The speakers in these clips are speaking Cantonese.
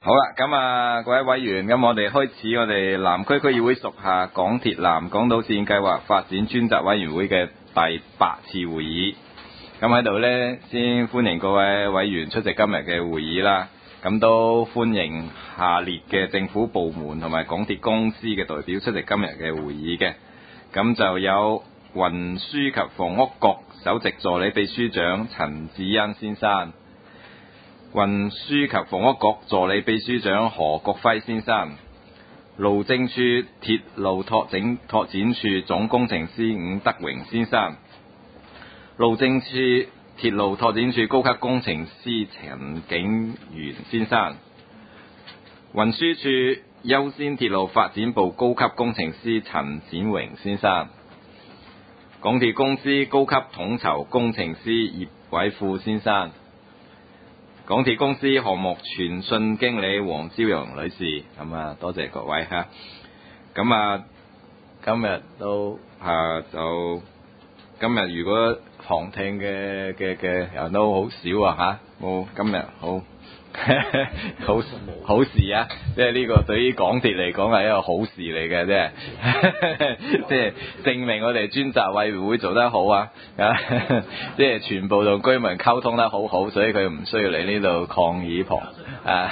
好啦，咁啊，各位委員，咁我哋開始我哋南區區議會屬下港鐵南港島線計劃發展專責委員會嘅第8次會議。咁喺度呢，先歡迎各位委員出席今日嘅會議啦。咁都歡迎下列嘅政府部門同埋港鐵公司嘅代表出席今日嘅會議嘅。咁就有運輸及房屋局首席助理秘書長陳志恩先生，運輸及房屋局助理秘書長何國輝先生，路政署鐵路拓展處總工程師伍德榮先生，路政署鐵路拓展處高級工程師陳景元先生，運輸署優先鐵路發展部高級工程師陳展榮先生，港鐵公司高級統籌工程師葉偉富先生，港鐵公司項目傳訊經理黃朝陽女士，咁啊多謝各位嚇。咁啊今日都就今日如果旁聽嘅人都好少啊嚇，冇今日好好事啊！即係呢個對於港鐵嚟講係一個好事嚟嘅，即係證明我哋專責委員會做得好啊！即係全部同居民溝通得好好，所以佢唔需要嚟呢度抗議旁啊！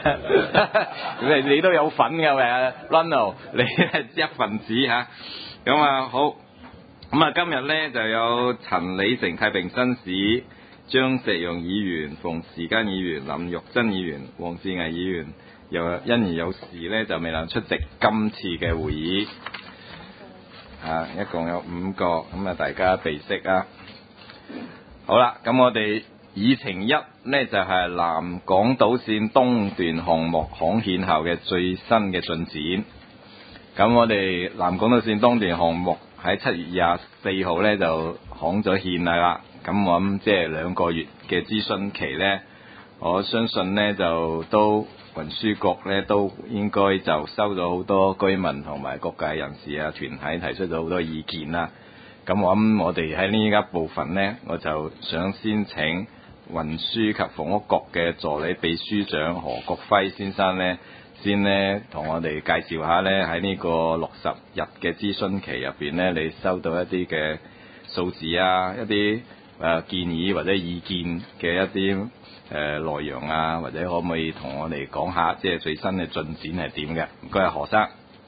你都有份㗎咪 Ronald 你係一份子嚇。咁啊好，咁啊今日咧就有陳李成太平紳士、張石陽議員、馮時耕議員、林玉珍議員、黃志毅議員，又因而有事咧就未能出席今次嘅會議。一共有5個，咁啊大家備悉啊。好啦，咁我哋議程1呢就係南港島線東段項目刊憲後嘅最新嘅進展。咁我哋南港島線東段項目喺7月24號咧就刊咗憲啦。咁我諗即係2個月嘅諮詢期呢，我相信呢就都運輸局呢都應該就收咗好多居民同埋各界人士啊團體提出咗好多意見啦。咁我諗我哋喺呢一部分呢，我就想先請運輸及房屋局嘅助理秘書長何國輝先生呢，先呢同我哋介紹下呢喺呢個60日嘅諮詢期入邊呢，你收到一啲嘅數字啊，一啲建議或者意見嘅一啲內容啊，或者可唔可以同我哋講下即係最新嘅進展係點嘅？唔該，何生。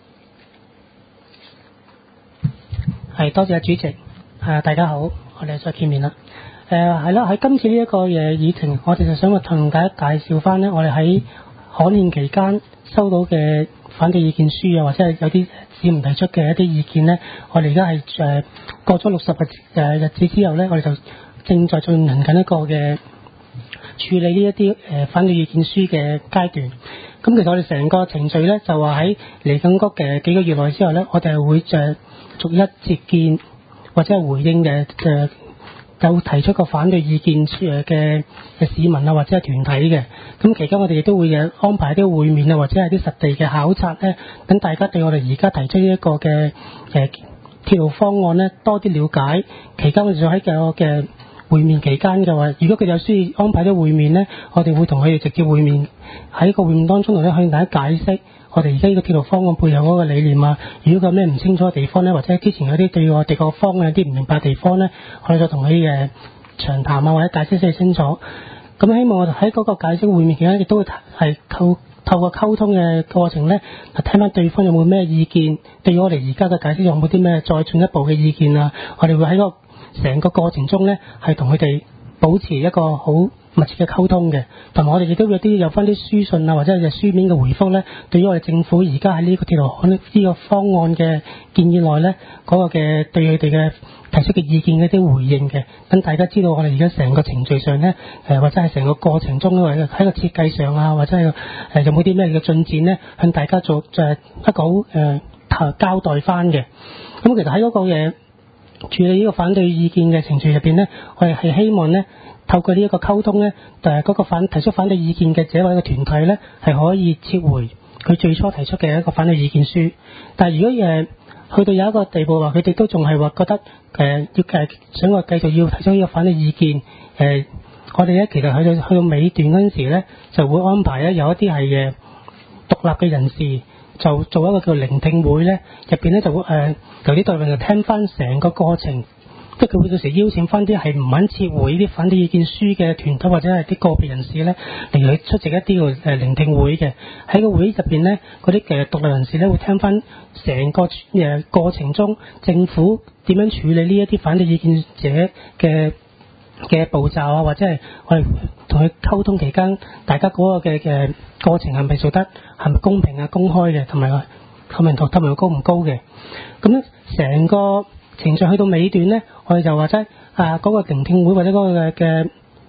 係，多謝主席。大家好，我哋再見面啦。係啦，喺今次呢一個議程，我哋就想同大家介紹翻呢，我哋喺刊憲期間收到嘅反對意見書啊，或者係有啲市民提出嘅一啲意見呢，我哋而家係過咗60個日子之後呢，我哋就正在進行緊一個嘅處理呢一啲反對意見書嘅階段。咁其實我哋成個程序呢，就話喺嚟緊嗰嘅幾個月內之後呢，我哋係會逐一接見或者係回應有提出個反對意見嘅市民啊，或者係團體嘅。咁期間我哋亦都會安排啲會面啊，或者係啲實地嘅考察呢，等大家對我哋而家提出呢一個嘅鐵路方案呢多啲了解。期間我哋就喺個嘅會面期間嘅話，如果佢有需要安排啲會面呢，我哋會同佢哋直接會面，喺個會面當中向大家解釋我哋而家呢個鐵路方案背後嗰個理念啊。如果有咩唔清楚嘅地方呢，或者之前有啲對我哋個方案有啲唔明白嘅地方呢，我哋就同佢長談啊，或者解釋清楚。咁希望我哋喺嗰個解釋會面期間，亦都會係透過溝通嘅過程呢，睇翻對方有冇咩意見，對我哋而家嘅解釋有冇啲咩再進一步嘅意見啊。我哋會喺個成個過程中呢，係同佢哋保持一個好密切嘅溝通嘅，同埋我哋亦都有翻啲書信啊，或者係書面嘅回覆呢，對於我哋政府而家喺呢個鐵路呢個方案嘅建議內呢，嗰個嘅對佢哋嘅提出嘅意見嘅一啲回應嘅，等大家知道我哋而家成個程序上呢，或者係成個過程中喺個設計上啊，或者係有冇啲咩嘅進展呢，向大家做一個好交代翻嘅。咁其實喺嗰個嘅處理呢個反對意見嘅程序入邊呢，我哋係希望呢，透過呢一個溝通呢，嗰個提出反對意見嘅這位嘅團體呢，係可以撤回佢最初提出嘅一個反對意見書。但係如果去到有一個地步話，佢哋都仲係話覺得想話繼續要提出呢個反對意見， 我哋咧其實去到尾段嗰陣時咧，就會安排咧有一啲係獨立嘅人士，就做一個叫聆聽會咧，入邊咧就會由啲代表就聽翻成個過程。即係佢會到時邀請翻啲係唔肯撤回啲反對意見書嘅團體或者係啲個別人士咧嚟去出席一啲嘅聆聽會嘅。喺個會入邊咧，嗰啲獨立人士咧會聽翻成個過程中政府點樣處理呢一啲反對意見者嘅步驟啊，或者係我哋同佢溝通期間，大家嗰個嘅過程係咪做得係咪公平啊、公開嘅，同埋透明度高唔高嘅？咁咧成個程序去到尾段咧，我哋就話齋嗰個聆聽會或者嗰個嘅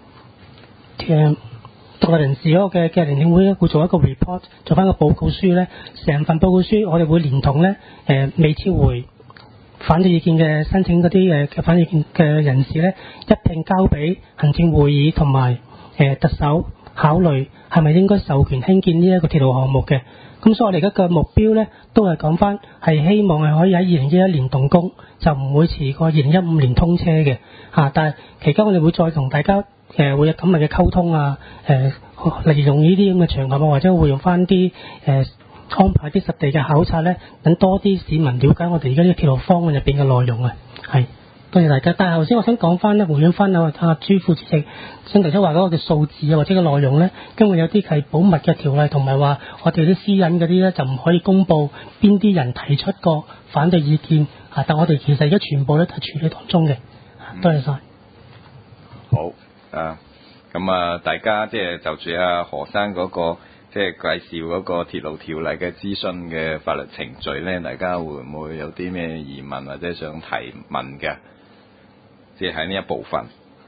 獨立人士嗰個嘅聆聽會咧，會做一個 report， 做翻個報告書咧。成份報告書我哋會連同咧未撤回反對意見嘅申請嗰啲嘅反對意見嘅人士咧，一併交俾行政會議同埋特首考慮係咪應該授權興建呢一個鐵路項目嘅。咁所以我哋而家嘅目標咧，都係講翻係希望係可以喺2011年動工，就唔會遲過2015年通車嘅嚇。但係期間我哋會再同大家會有緊密嘅溝通啊，例如用呢啲咁嘅場合啊，或者會用翻啲安排啲實地嘅考察咧，等多啲市民了解我哋而家呢個鐵路方案入邊嘅內容啊。係，多謝大家。但係頭先我想講翻咧，回應翻阿朱副主席先頭先話嗰個嘅數字啊，或者個內容咧，因為有啲係保密嘅條例，同埋話我哋啲私隱嗰啲咧就唔可以公佈邊啲人提出過反對意見啊。但我哋其實而家全部都係處理當中嘅。多謝晒。 好咁大家即係就住阿何生嗰個即係介紹嗰個鐵路條例嘅諮詢嘅法律程序咧，大家會唔會有啲咩疑問或者想提問嘅？即係喺呢一部分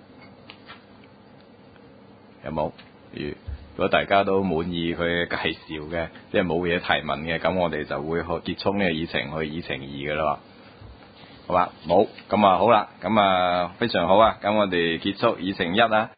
有冇？如果大家都滿意佢嘅介紹嘅，即係冇嘢提問嘅，咁我哋就會結束呢個議程，去議程2嘅啦。好吧，冇咁好啦，咁非常好啊，咁我哋結束議程1啦。